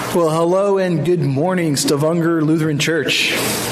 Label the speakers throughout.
Speaker 1: Well, hello and good morning, Stavanger Lutheran Church.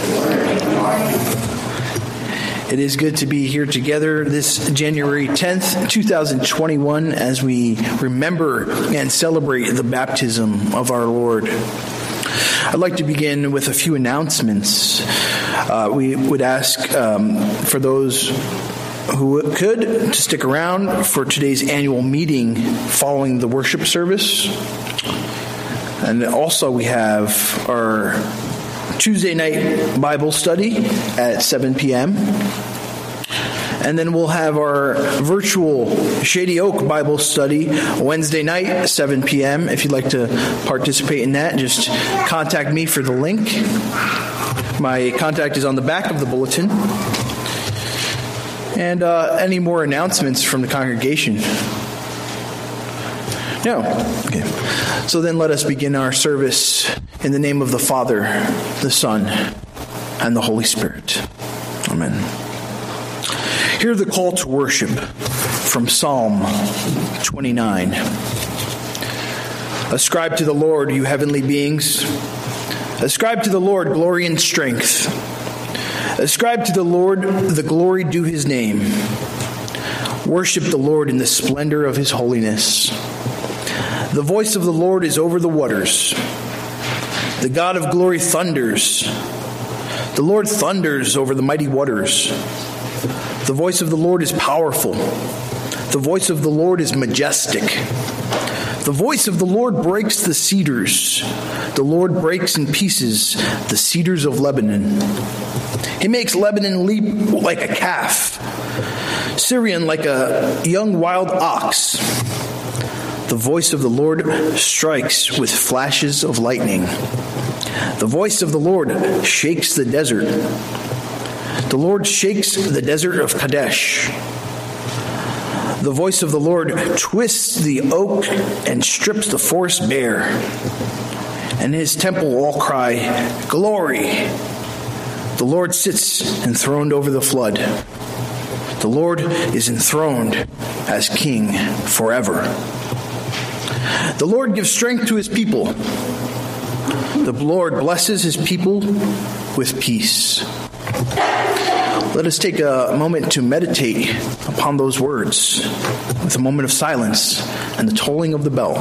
Speaker 1: It is good to be here together this January 10th, 2021, as we remember and celebrate the baptism of our Lord. I'd like to begin with a few announcements. We would ask for those who could to stick around for today's annual meeting following the worship service. And also we have our Tuesday night Bible study at 7 p.m. And then we'll have our virtual Shady Oak Bible study Wednesday night at 7 p.m. If you'd like to participate in that, just contact me for the link. My contact is on the back of the bulletin. And any more announcements from the congregation? No. Okay. So then let us begin our service in the name of the Father, the Son, and the Holy Spirit. Amen. Hear the call to worship from Psalm 29. Ascribe to the Lord, you heavenly beings. Ascribe to the Lord glory and strength. Ascribe to the Lord the glory due his name. Worship the Lord in the splendor of his holiness. The voice of the Lord is over the waters. The God of glory thunders. The Lord thunders over the mighty waters. The voice of the Lord is powerful. The voice of the Lord is majestic. The voice of the Lord breaks the cedars. The Lord breaks in pieces the cedars of Lebanon. He makes Lebanon leap like a calf, Syrian like a young wild ox. The voice of the Lord strikes with flashes of lightning. The voice of the Lord shakes the desert. The Lord shakes the desert of Kadesh. The voice of the Lord twists the oak and strips the forest bare. And in his temple all cry, "Glory!" The Lord sits enthroned over the flood. The Lord is enthroned as King forever. The Lord gives strength to his people. The Lord blesses his people with peace. Let us take a moment to meditate upon those words with a moment of silence and the tolling of the bell.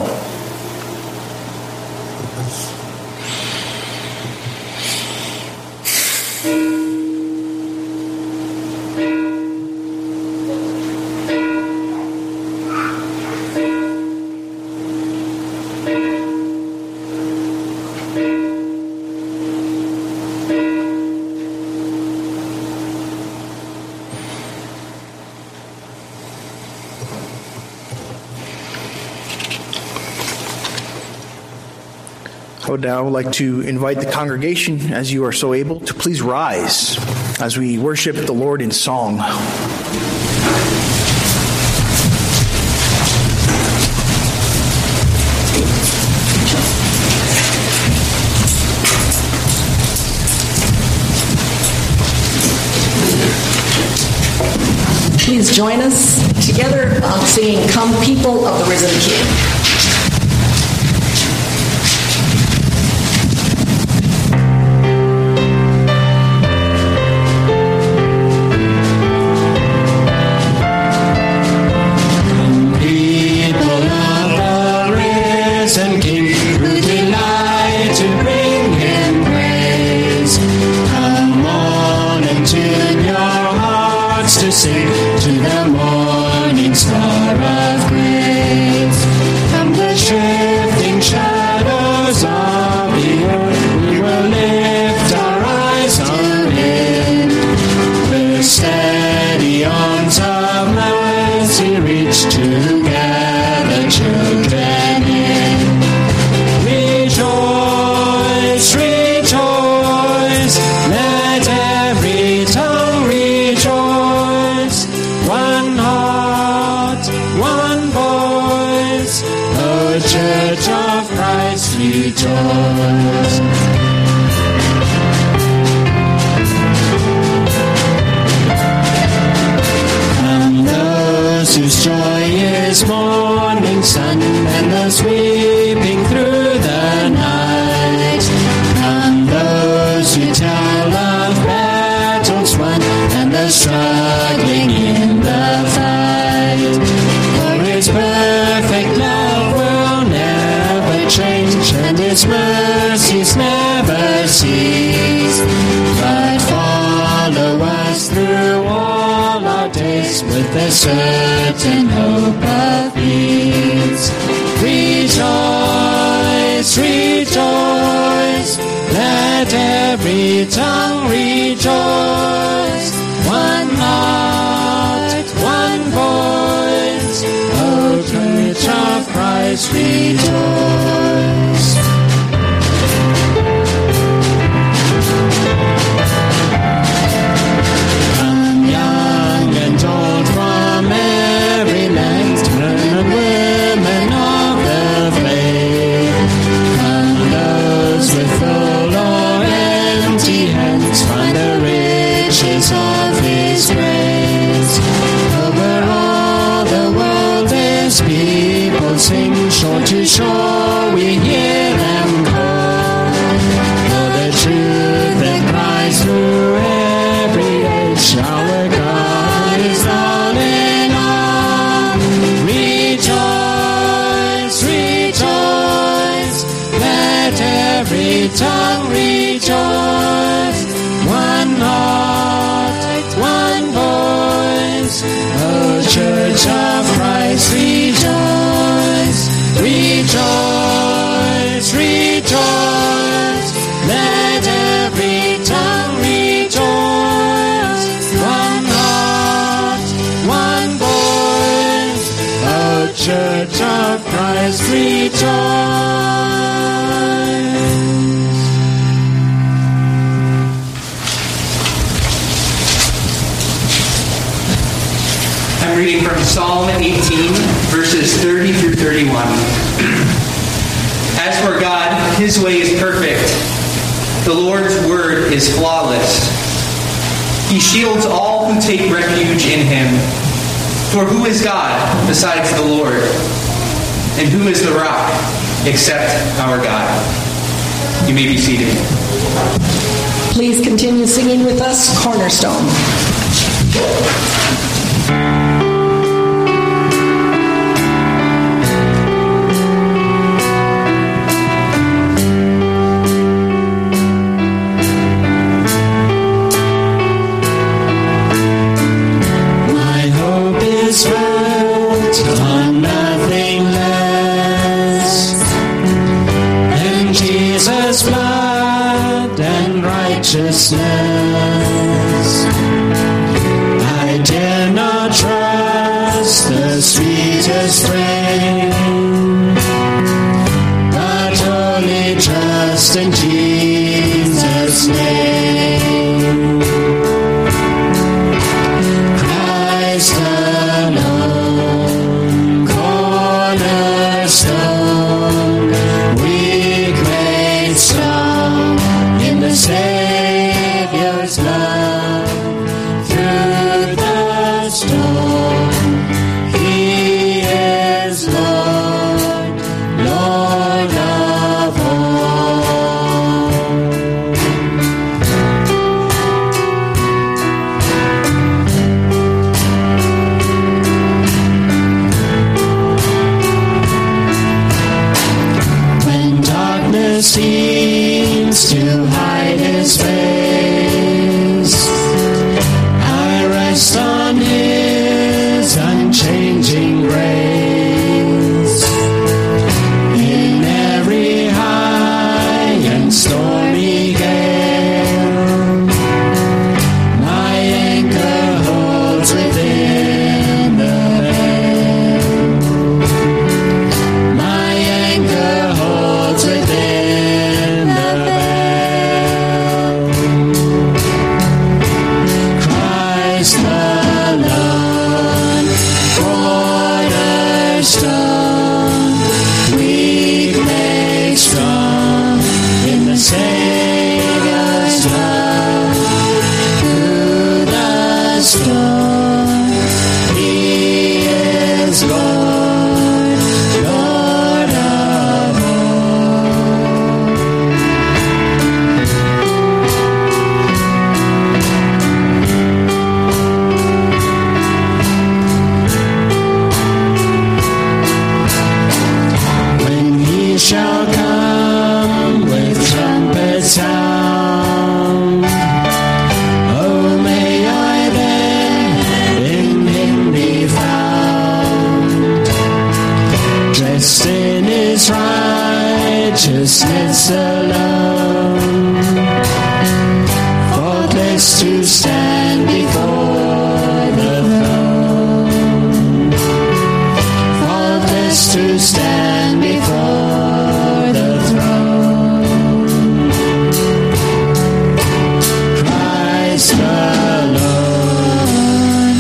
Speaker 1: I would now like to invite the congregation, as you are so able, to please rise as we worship the Lord in song.
Speaker 2: Please join us together on singing "Come People of the Risen King."
Speaker 3: To the morning star of grace, from the shifting shadows of the earth, we will lift our eyes on Him. The steady arms of mercy reach to gather children in. Rejoice, rejoice, let every tongue rejoice. One heart, one voice, O Church of Christ, rejoice. Come those whose joy is morning sun and the sweeping through the night. the certain hope of peace. Rejoice, rejoice, let every tongue rejoice. One heart, one voice, O Church of Christ, rejoice. Come young and old from every land, men and women of the faith. Come those with full or empty hands, find the riches of His grace. Over all the world His people sing, shore to shore we hear them call. For the truth that cries through every age, our God is all in all. Rejoice, rejoice, let every tongue rejoice. One heart, one voice, O Church of Christ, rejoice. Rejoice, rejoice, let every tongue rejoice. One heart, one voice, O Church of Christ, rejoice.
Speaker 4: I'm reading from Psalm 18, verses 30 through 31. As for God, His way is perfect. The Lord's word is flawless. He shields all who take refuge in Him. For who is God besides the Lord? And who is the rock except our God? You may be seated.
Speaker 2: Please continue singing with us, Cornerstone.
Speaker 3: On nothing less than Jesus' blood and righteousness. I dare not try righteousness alone, faultless to stand before the throne, faultless to stand before the throne. Christ alone,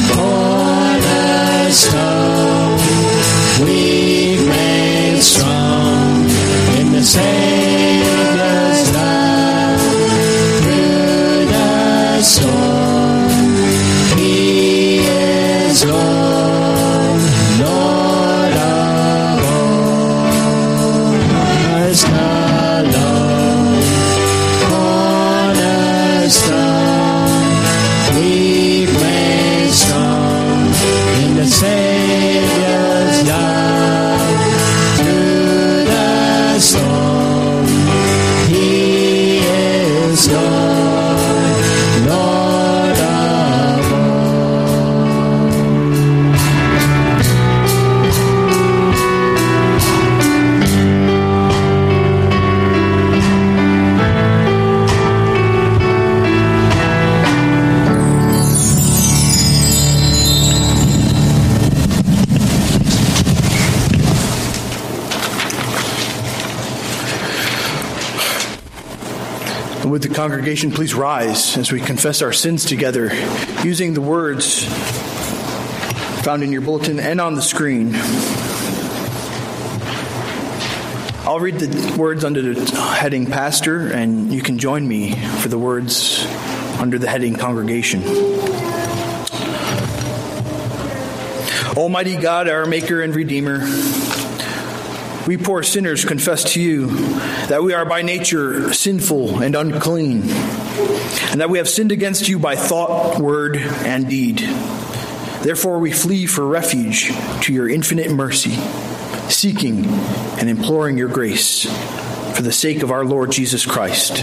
Speaker 3: cornerstone, we've made strong in the Savior's love. Through the storm, He is Lord, Lord of all. Christ alone, cornerstone, we've made strong in the Savior's love. Through the storm, He is Lord, Lord of
Speaker 1: And would the congregation please rise as we confess our sins together, using the words found in your bulletin and on the screen. I'll read the words under the heading Pastor, and you can join me for the words under the heading Congregation. Almighty God, our Maker and Redeemer, we poor sinners confess to you that we are by nature sinful and unclean, and that we have sinned against you by thought, word, and deed. Therefore we flee for refuge to your infinite mercy, seeking and imploring your grace for the sake of our Lord Jesus Christ.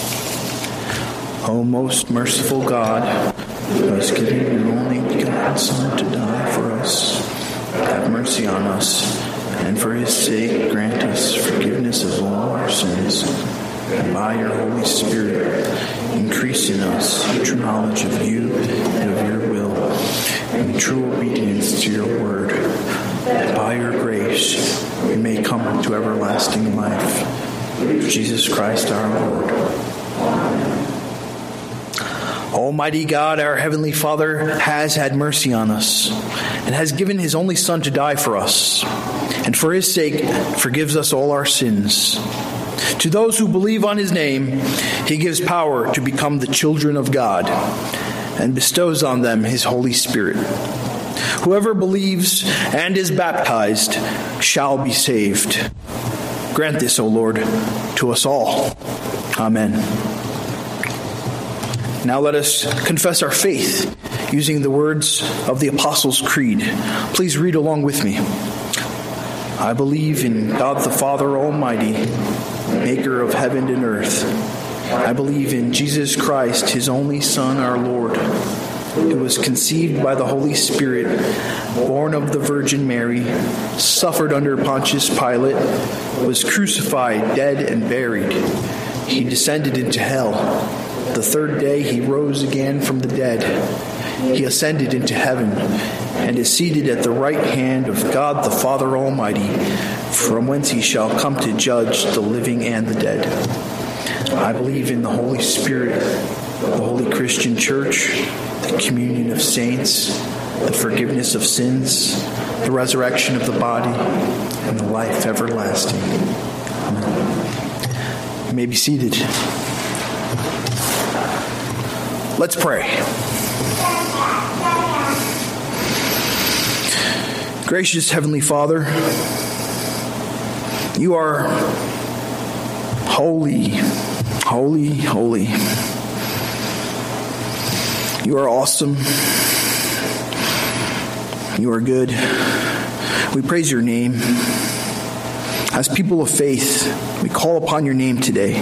Speaker 1: O most merciful God, who has given your only begotten Son to die for us, have mercy on us, and for his sake grant us forgiveness of all our sins, and by your Holy Spirit increase in us true knowledge of you and of your will, and true obedience to your word, that by your grace we may come to everlasting life. Through Jesus Christ our Lord. Amen. Almighty God, our Heavenly Father, has had mercy on us and has given his only Son to die for us, and for his sake forgives us all our sins. To those who believe on his name, he gives power to become the children of God and bestows on them his Holy Spirit. Whoever believes and is baptized shall be saved. Grant this, O Lord, to us all. Amen. Now let us confess our faith using the words of the Apostles' Creed. Please read along with me. I believe in God the Father Almighty, maker of heaven and earth. I believe in Jesus Christ, his only Son, our Lord, who was conceived by the Holy Spirit, born of the Virgin Mary, suffered under Pontius Pilate, was crucified, dead, and buried. He descended into hell. The third day he rose again from the dead. He ascended into heaven and is seated at the right hand of God the Father Almighty, from whence he shall come to judge the living and the dead. I believe in the Holy Spirit, the holy Christian church, the communion of saints, the forgiveness of sins, the resurrection of the body, and the life everlasting. Amen. You may be seated. Let's pray. Gracious Heavenly Father, you are holy, holy, holy. You are awesome. You are good. We praise your name. As people of faith, we call upon your name today.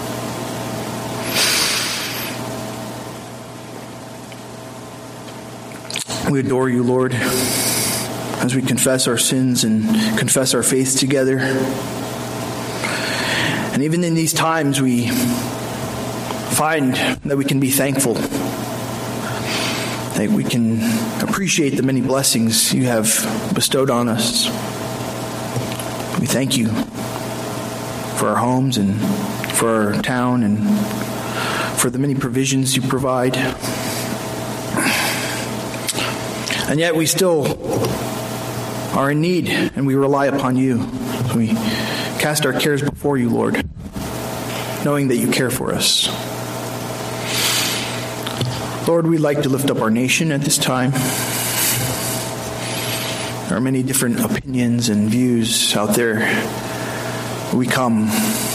Speaker 1: We adore you, Lord, as we confess our sins and confess our faith together. And even in these times, we find that we can be thankful, that we can appreciate the many blessings you have bestowed on us. We thank you for our homes and for our town and for the many provisions you provide. And yet we still are in need, and we rely upon you. We cast our cares before you, Lord, knowing that you care for us. Lord, we'd like to lift up our nation at this time. There are many different opinions and views out there. We come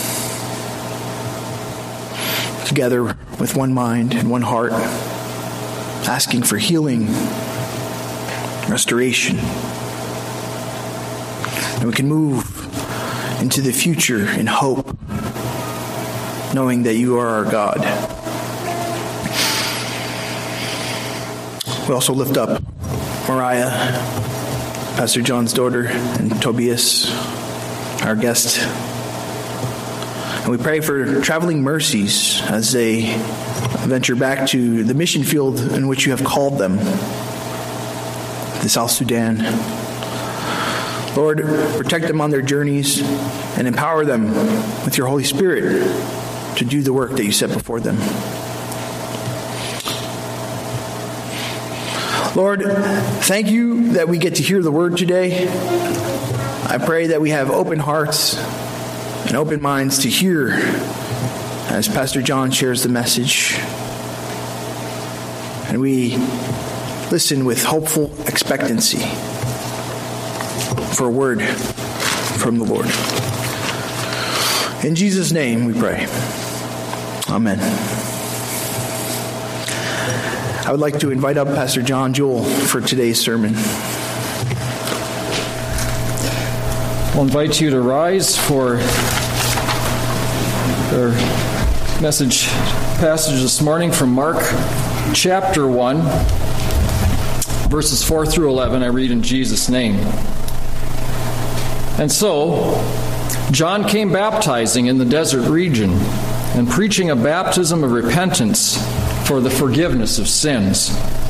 Speaker 1: together with one mind and one heart, asking for healing, restoration. And we can move into the future in hope, knowing that you are our God. We also lift up Mariah, Pastor John's daughter, and Tobias, our guest. And we pray for traveling mercies as they venture back to the mission field in which you have called them, the South Sudan. Lord, protect them on their journeys and empower them with your Holy Spirit to do the work that you set before them. Lord, thank you that we get to hear the word today. I pray that we have open hearts and open minds to hear as Pastor John shares the message. And we listen with hopeful expectancy for a word from the Lord. In Jesus' name we pray. Amen. I would like to invite up Pastor John Jewell for today's sermon.
Speaker 5: I'll invite you to rise for our passage this morning from Mark chapter 1, verses 4 through 11. I read in Jesus' name. And so, John came baptizing in the desert region and preaching a baptism of repentance for the forgiveness of sins.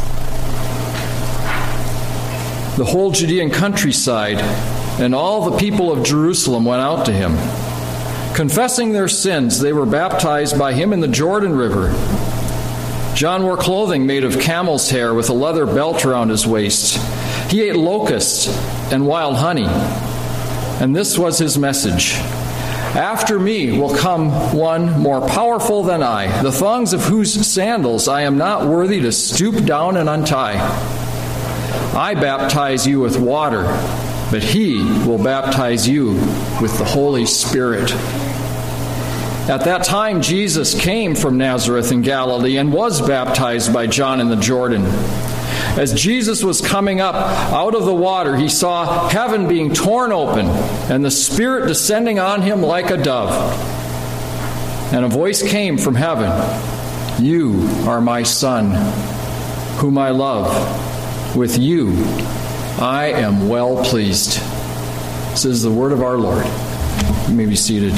Speaker 5: The whole Judean countryside and all the people of Jerusalem went out to him. Confessing their sins, they were baptized by him in the Jordan River. John wore clothing made of camel's hair with a leather belt around his waist. He ate locusts and wild honey. And this was his message: "After me will come one more powerful than I, the thongs of whose sandals I am not worthy to stoop down and untie. I baptize you with water, but he will baptize you with the Holy Spirit." At that time, Jesus came from Nazareth in Galilee and was baptized by John in the Jordan. As Jesus was coming up out of the water, he saw heaven being torn open and the Spirit descending on him like a dove. And a voice came from heaven: "You are my Son, whom I love. With you I am well pleased." This is the word of our Lord. You may be seated.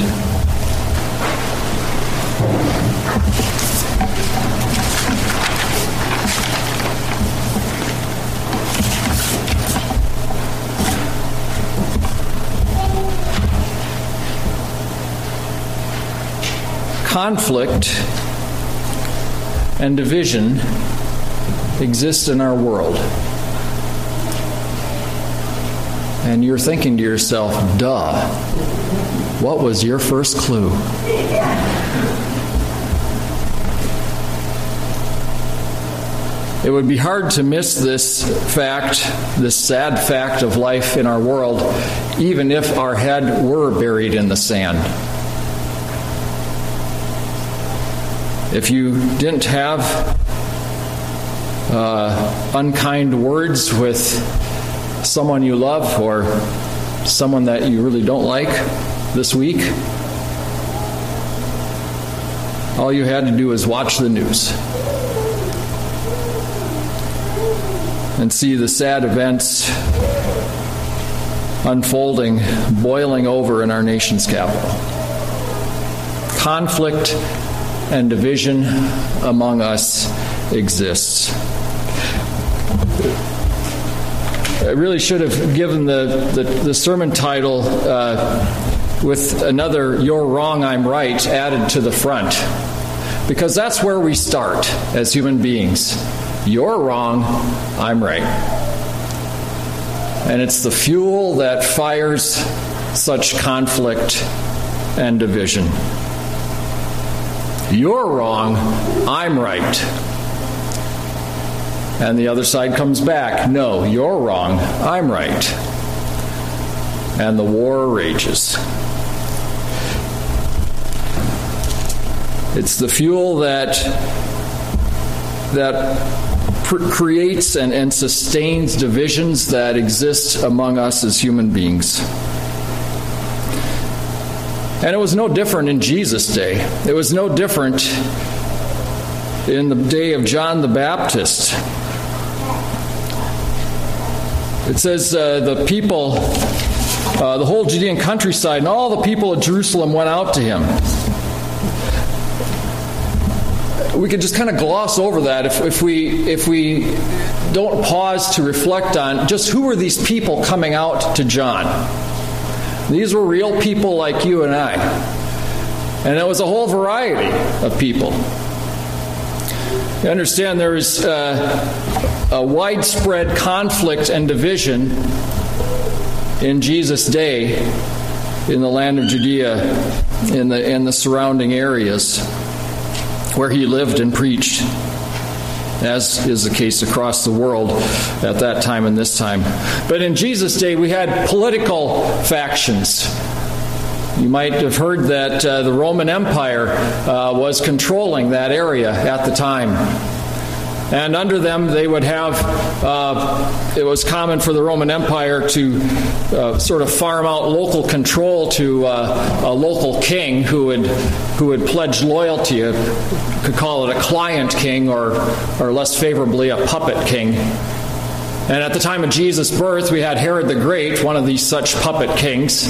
Speaker 5: Conflict and division exist in our world. And you're thinking to yourself, duh, what was your first clue? It would be hard to miss this fact, this sad fact of life in our world, even if our head were buried in the sand. If you didn't have unkind words with someone you love or someone that you really don't like this week, all you had to do was watch the news and see the sad events unfolding, boiling over in our nation's capital. conflict and division among us exists. I really should have given the sermon title with another "You're wrong, I'm right" added to the front, because that's where we start as human beings. You're wrong, I'm right. And it's the fuel that fires such conflict and division. You're wrong, I'm right. And the other side comes back. No, you're wrong, I'm right. And the war rages. It's the fuel that creates and sustains divisions that exist among us as human beings. And it was no different in Jesus' day. It was no different in the day of John the Baptist. It says the people, the whole Judean countryside, and all the people of Jerusalem went out to him. We could just kind of gloss over that if we don't pause to reflect on just who were these people coming out to John. These were real people like you and I. And it was a whole variety of people. You understand there is a widespread conflict and division in Jesus' day in the land of Judea, in the surrounding areas where he lived and preached, as is the case across the world at that time and this time. But in Jesus' day, we had political factions. You might have heard that the Roman Empire was controlling that area at the time. And under them, they would have, it was common for the Roman Empire to sort of farm out local control to a local king who would pledge loyalty. You could call it a client king, or less favorably, a puppet king. And at the time of Jesus' birth, we had Herod the Great, one of these such puppet kings.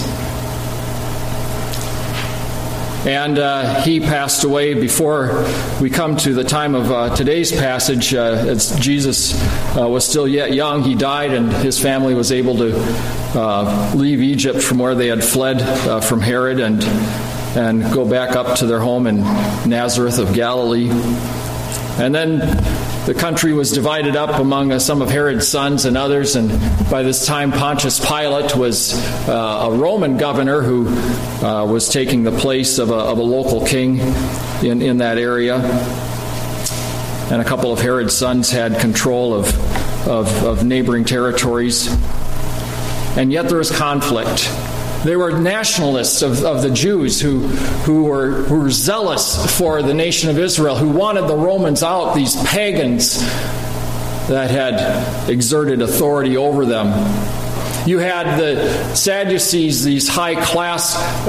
Speaker 5: And he passed away before we come to the time of today's passage. As Jesus was still yet young, he died, and his family was able to leave Egypt from where they had fled from Herod and go back up to their home in Nazareth of Galilee. And then the country was divided up among some of Herod's sons and others, and by this time Pontius Pilate was a Roman governor who was taking the place of a local king in that area. And a couple of Herod's sons had control of neighboring territories. And yet there was conflict. They were nationalists of the Jews who were zealous for the nation of Israel, who wanted the Romans out, these pagans that had exerted authority over them. You had the Sadducees, these high-class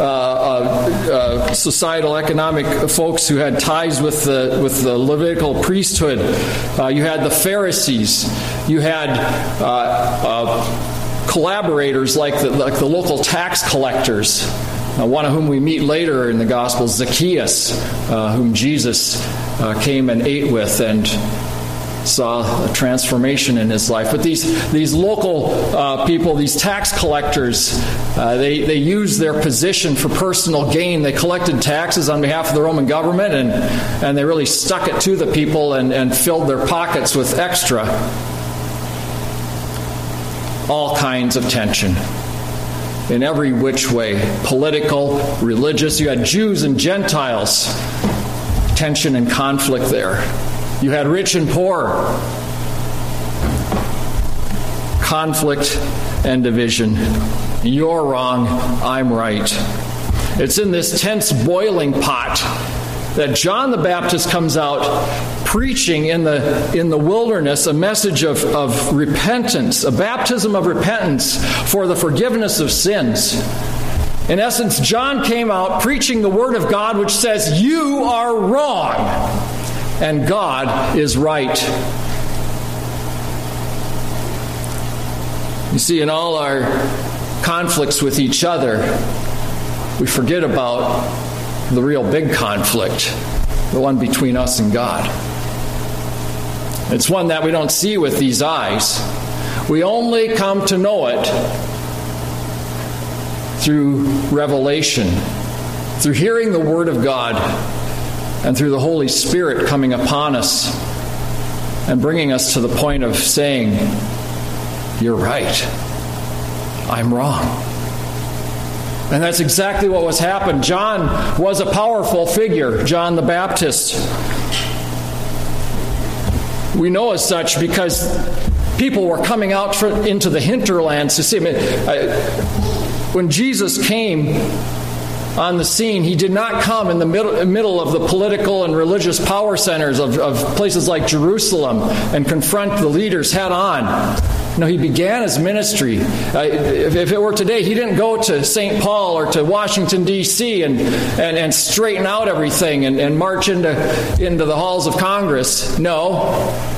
Speaker 5: societal economic folks who had ties with the Levitical priesthood. You had the Pharisees. You had collaborators like the local tax collectors, one of whom we meet later in the Gospels, Zacchaeus, whom Jesus came and ate with and saw a transformation in his life. But these local people, these tax collectors, they used their position for personal gain. They collected taxes on behalf of the Roman government, and they really stuck it to the people and filled their pockets with extra. All kinds of tension in every which way, political, religious. You had Jews and Gentiles, tension and conflict there. You had rich and poor, conflict and division. You're wrong, I'm right. It's in this tense boiling pot that John the Baptist comes out preaching in the wilderness a message of repentance, a baptism of repentance for the forgiveness of sins. In essence, John came out preaching the Word of God, which says, you are wrong, and God is right. You see, in all our conflicts with each other, we forget about the real big conflict, the one between us and God. It's one that we don't see with these eyes. We only come to know it through revelation, through hearing the Word of God, and through the Holy Spirit coming upon us and bringing us to the point of saying, "You're right. I'm wrong." And that's exactly what was happened. John was a powerful figure, John the Baptist. We know as such because people were coming out into the hinterlands to see him. When Jesus came on the scene, he did not come in the middle of the political and religious power centers of places like Jerusalem and confront the leaders head on. No, he began his ministry. If it were today, he didn't go to St. Paul or to Washington, D.C. and straighten out everything and march into the halls of Congress. No.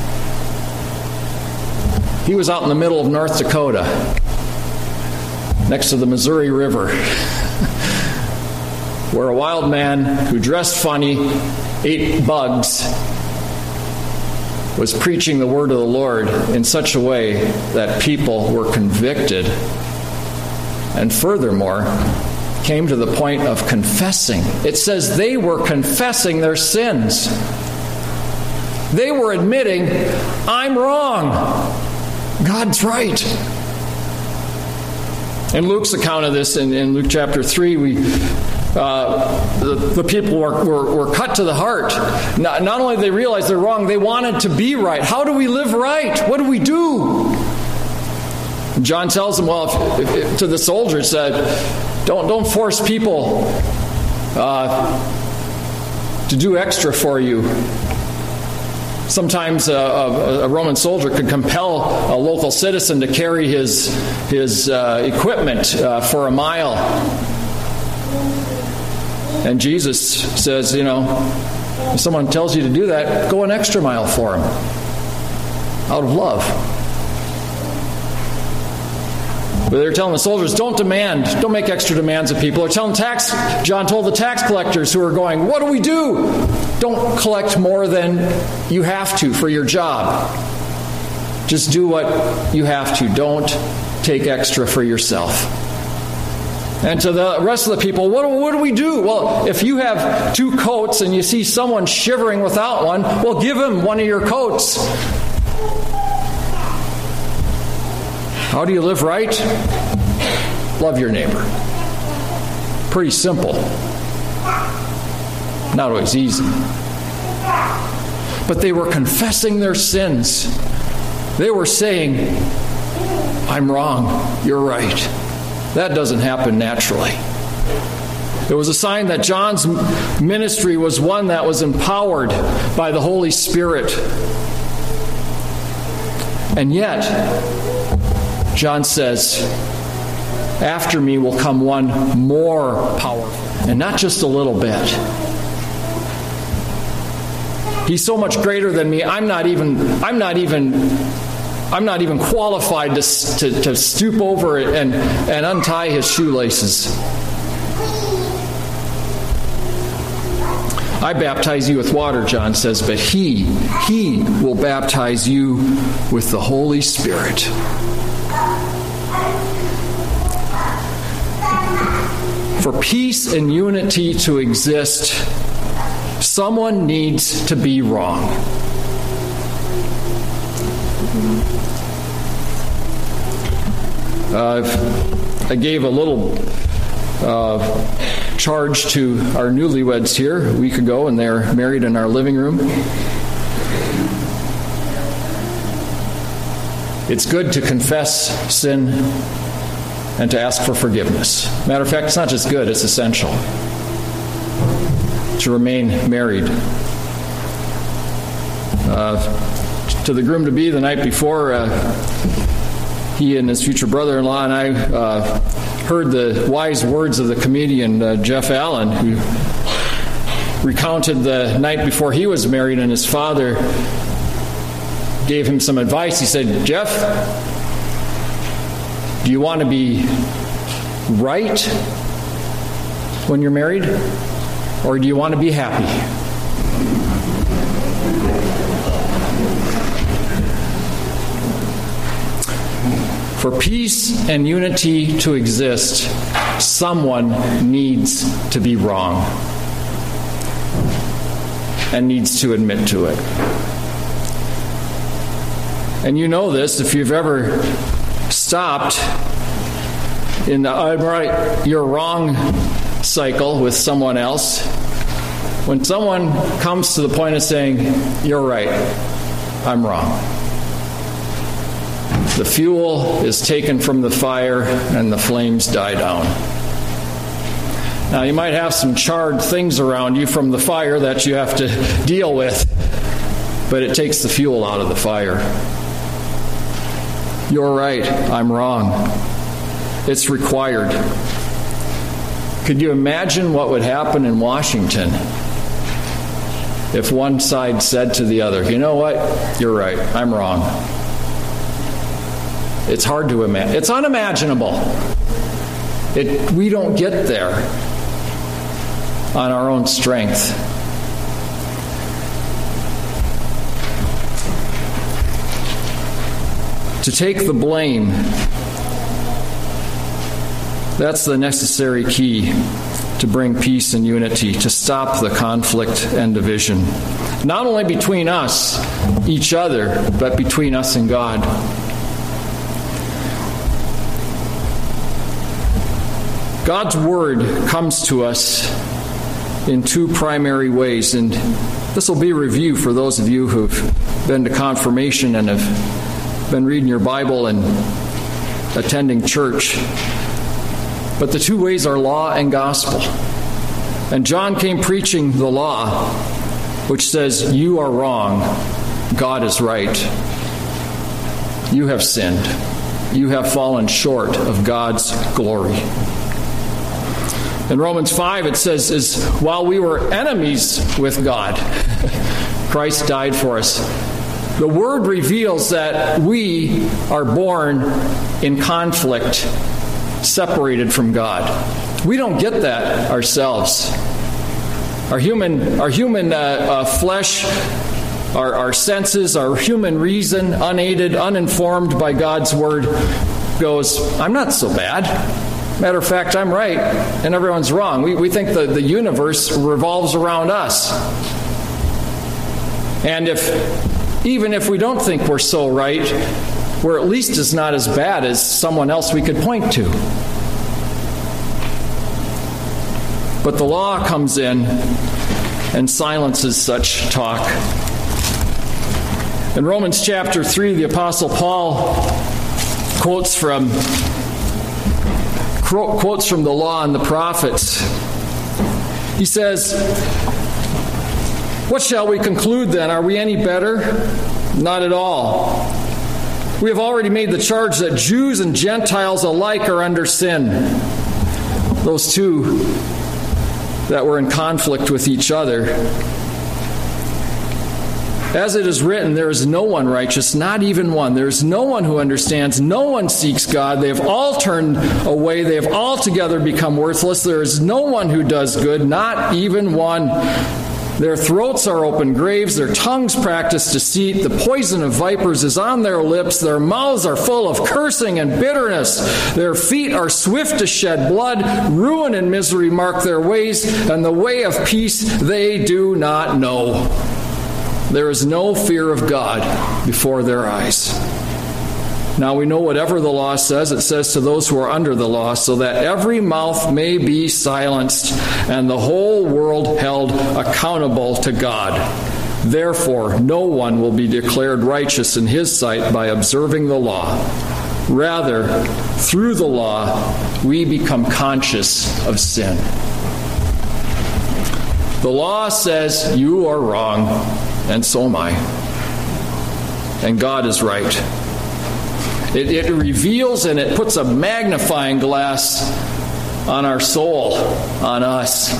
Speaker 5: He was out in the middle of North Dakota, next to the Missouri River, where a wild man who dressed funny, ate bugs, was preaching the word of the Lord in such a way that people were convicted, and furthermore, came to the point of confessing. It says they were confessing their sins. They were admitting, "I'm wrong. God's right." In Luke's account of this, in Luke chapter 3, the people were cut to the heart. Not only did they realize they're wrong, they wanted to be right. How do we live right? What do we do? And John tells them, to the soldiers, don't force people to do extra for you. Sometimes a Roman soldier could compel a local citizen to carry his equipment for a mile. And Jesus says, if someone tells you to do that, go an extra mile for him, out of love. But they're telling the soldiers, don't make extra demands of people. They're telling John told the tax collectors who are going, what do we do? Don't collect more than you have to for your job. Just do what you have to. Don't take extra for yourself. And to the rest of the people, what do we do? Well, if you have 2 coats and you see someone shivering without one, well, give him one of your coats. How do you live right? Love your neighbor. Pretty simple. Not always easy. But they were confessing their sins. They were saying, I'm wrong, you're right. That doesn't happen naturally. It was a sign that John's ministry was one that was empowered by the Holy Spirit. And yet, John says, after me will come one more powerful, and not just a little bit. He's so much greater than me. I'm not even qualified to stoop over it and untie his shoelaces. I baptize you with water, John says, but he will baptize you with the Holy Spirit. For peace and unity to exist, someone needs to be wrong. I gave a little charge to our newlyweds here a week ago, and they're married in our living room. It's good to confess sin and to ask for forgiveness. Matter of fact, it's not just good, it's essential to remain married. To the groom-to-be the night before, he and his future brother-in-law and I heard the wise words of the comedian Jeff Allen, who recounted the night before he was married and his father gave him some advice. He said, Jeff, do you want to be right when you're married? Or do you want to be happy? For peace and unity to exist, someone needs to be wrong and needs to admit to it. And you know this if you've ever stopped in the "I'm right, you're wrong" cycle with someone else. When someone comes to the point of saying, "You're right, I'm wrong," the fuel is taken from the fire and the flames die down. Now, you might have some charred things around you from the fire that you have to deal with, but it takes the fuel out of the fire. You're right, I'm wrong. It's required. Could you imagine what would happen in Washington if one side said to the other, "You know what? You're right, I'm wrong"? It's hard to imagine. It's unimaginable. We don't get there on our own strength. To take the blame, that's the necessary key to bring peace and unity, to stop the conflict and division. Not only between us, each other, but between us and God. God's Word comes to us in two primary ways, and this will be a review for those of you who've been to confirmation and have been reading your Bible and attending church. But the two ways are law and gospel. And John came preaching the law, which says, "You are wrong, God is right. You have sinned. You have fallen short of God's glory." In Romans 5 it says, while we were enemies with God, Christ died for us. The Word reveals that we are born in conflict, separated from God. We don't get that ourselves. Our human flesh, our senses, our human reason, unaided, uninformed by God's Word, goes, "I'm not so bad. Matter of fact, I'm right, and everyone's wrong." We think the universe revolves around us. And even if we don't think we're so right, we're at least not as bad as someone else we could point to. But the law comes in and silences such talk. In Romans chapter 3, the Apostle Paul quotes from the law and the prophets. He says, "What shall we conclude then? Are we any better? Not at all. We have already made the charge that Jews and Gentiles alike are under sin." Those two that were in conflict with each other. As it is written, there is no one righteous, not even one. There is no one who understands. No one seeks God. They have all turned away. They have altogether become worthless. There is no one who does good, not even one. Their throats are open graves. Their tongues practice deceit. The poison of vipers is on their lips. Their mouths are full of cursing and bitterness. Their feet are swift to shed blood. Ruin and misery mark their ways, and the way of peace they do not know. There is no fear of God before their eyes. Now we know whatever the law says, it says to those who are under the law, so that every mouth may be silenced and the whole world held accountable to God. Therefore, no one will be declared righteous in his sight by observing the law. Rather, through the law, we become conscious of sin. The law says you are wrong, and so am I. And God is right. It reveals and it puts a magnifying glass on our soul, on us.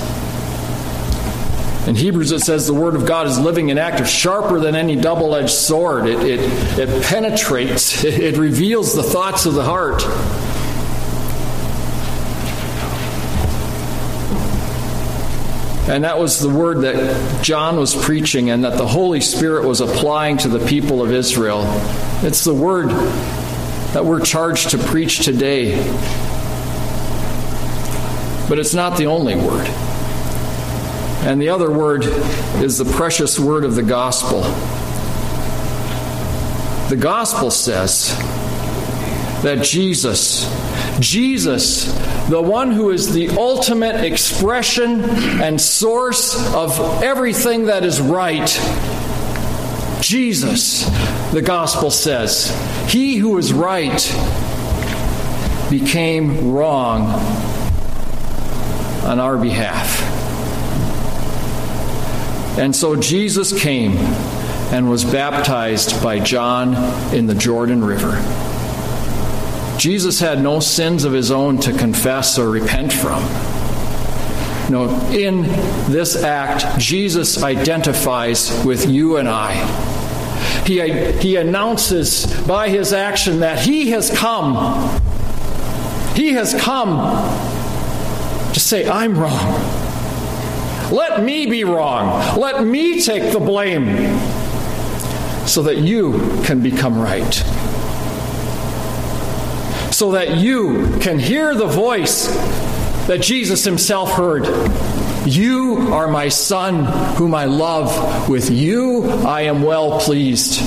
Speaker 5: In Hebrews it says the Word of God is living and active, sharper than any double-edged sword. It penetrates. It reveals the thoughts of the heart. And that was the word that John was preaching and that the Holy Spirit was applying to the people of Israel. It's the word that we're charged to preach today. But it's not the only word. And the other word is the precious word of the gospel. The gospel says that Jesus, the one who is the ultimate expression and source of everything that is right, Jesus, the gospel says, he who is right became wrong on our behalf. And so Jesus came and was baptized by John in the Jordan River. Jesus had no sins of his own to confess or repent from. No, in this act, Jesus identifies with you and I. He announces by his action that he has come. He has come to say, I'm wrong. Let me be wrong. Let me take the blame so that you can become right. So that you can hear the voice that Jesus himself heard. You are my Son, whom I love. With you I am well pleased.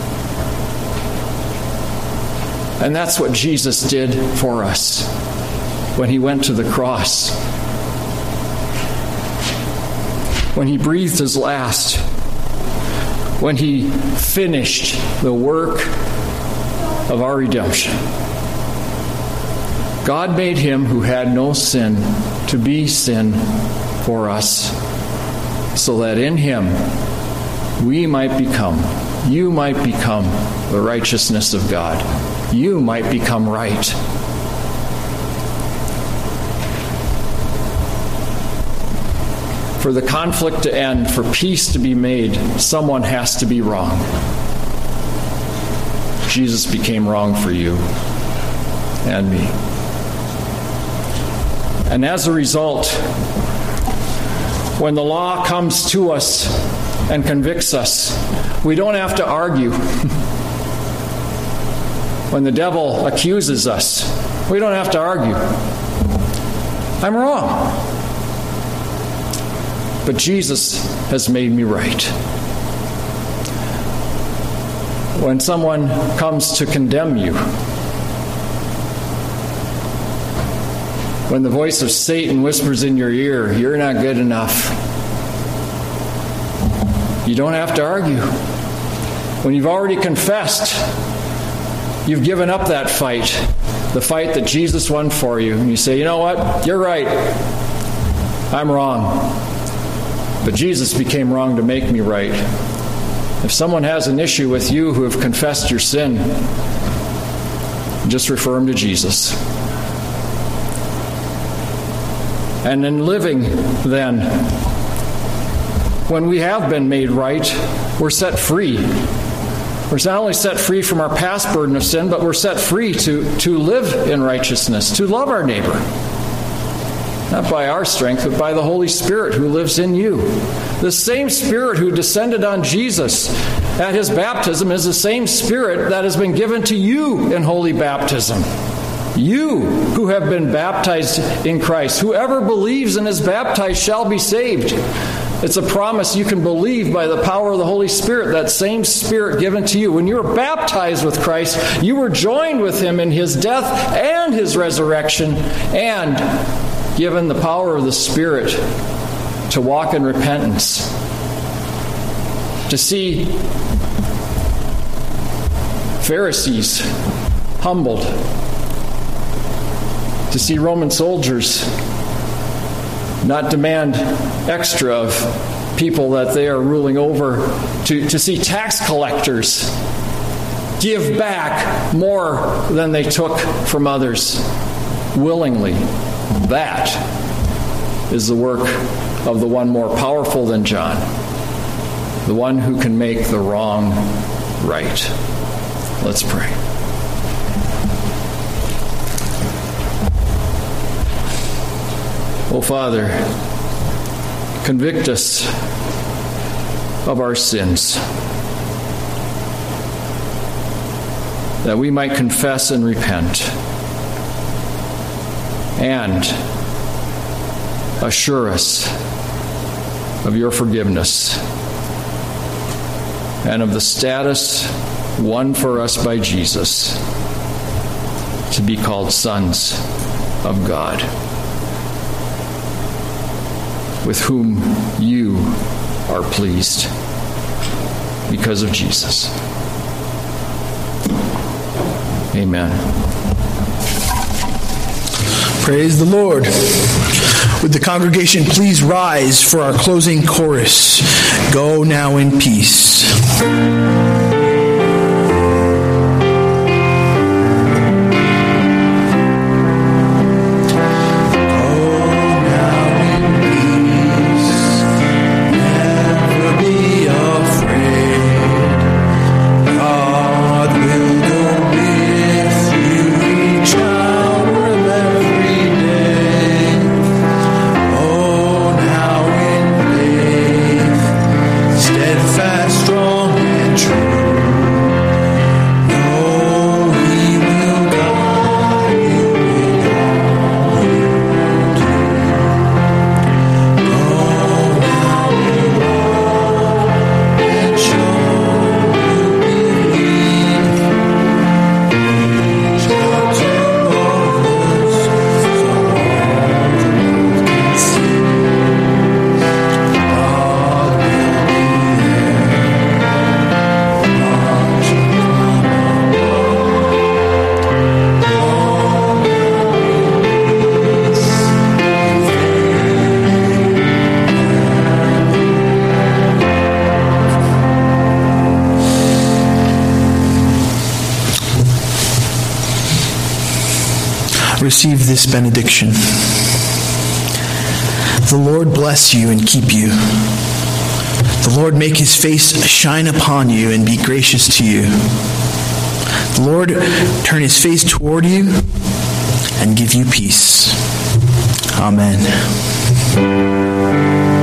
Speaker 5: And that's what Jesus did for us when he went to the cross. When he breathed his last. When he finished the work of our redemption. God made him who had no sin to be sin for us, so that in him you might become the righteousness of God. You might become right. For the conflict to end, for peace to be made, someone has to be wrong. Jesus became wrong for you and me. And as a result, when the law comes to us and convicts us, we don't have to argue. When the devil accuses us, we don't have to argue. I'm wrong. But Jesus has made me right. When someone comes to condemn you, when the voice of Satan whispers in your ear, you're not good enough, you don't have to argue. When you've already confessed, you've given up that fight, the fight that Jesus won for you, and you say, you know what, you're right, I'm wrong, but Jesus became wrong to make me right. If someone has an issue with you who have confessed your sin, just refer them to Jesus. And in living, then, when we have been made right, we're set free. We're not only set free from our past burden of sin, but we're set free to live in righteousness, to love our neighbor. Not by our strength, but by the Holy Spirit who lives in you. The same Spirit who descended on Jesus at his baptism is the same Spirit that has been given to you in holy baptism. You who have been baptized in Christ, whoever believes and is baptized shall be saved. It's a promise you can believe by the power of the Holy Spirit, that same Spirit given to you. When you were baptized with Christ, you were joined with him in his death and his resurrection, and given the power of the Spirit to walk in repentance, to see Pharisees humbled, to see Roman soldiers not demand extra of people that they are ruling over, to see tax collectors give back more than they took from others willingly. That is the work of the one more powerful than John, the one who can make the wrong right. Let's pray. Oh, Father, Convict us of our sins, that we might confess and repent, and assure us of your forgiveness and of the status won for us by Jesus to be called sons of God, with whom you are pleased because of Jesus. Amen.
Speaker 1: Praise the Lord. Would the congregation please rise for our closing chorus? Go now in peace. Receive this benediction. The Lord bless you and keep you. The Lord make his face shine upon you and be gracious to you. The Lord turn his face toward you and give you peace. Amen.